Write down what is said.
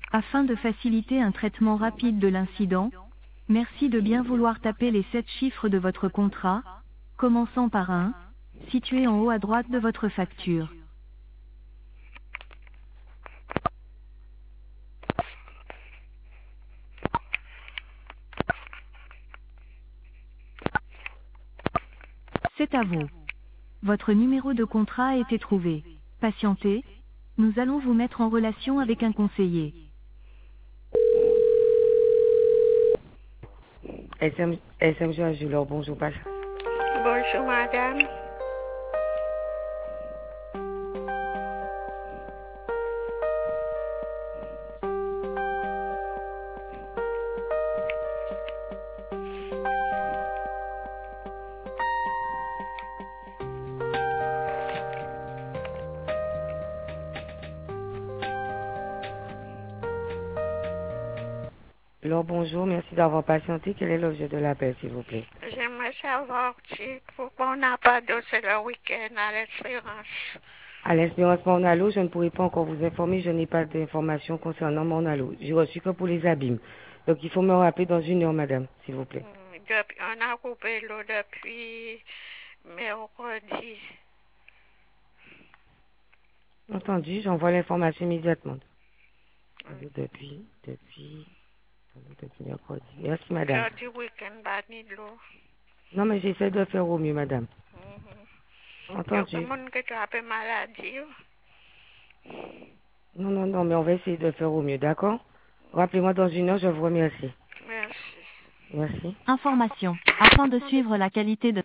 Afin de faciliter un traitement rapide de l'incident, merci de bien vouloir taper les 7 chiffres de votre contrat, commençant par un, situé en haut à droite de votre facture. C'est à vous. Votre numéro de contrat a été trouvé. Patientez, nous allons vous mettre en relation avec un conseiller. SM Joachim, alors bonjour, pas. Bonjour madame. Alors bonjour, merci d'avoir patienté. Quel est l'objet de l'appel, s'il vous plaît? J'aimerais savoir si pourquoi on n'a pas dossé le week-end à l'Espérance. À l'Espérance Mornalo, je ne pourrai pas encore vous informer, je n'ai pas d'informations concernant Mornalo. J'ai reçu que pour les abîmes. Donc il faut me rappeler dans 1 heure, madame, s'il vous plaît. On a coupé l'eau depuis mercredi. Entendu, j'envoie l'information immédiatement. Depuis mercredi. Merci, madame. Jeudi week-end, pas ni de l'eau. Non, mais j'essaie de faire au mieux, madame. Il y a Entendu. monde qui a fait maladie. Non, mais on va essayer de faire au mieux, d'accord? Rappelez-moi dans 1 heure, je vous remercie. Merci. Merci. Information. Afin de suivre la qualité de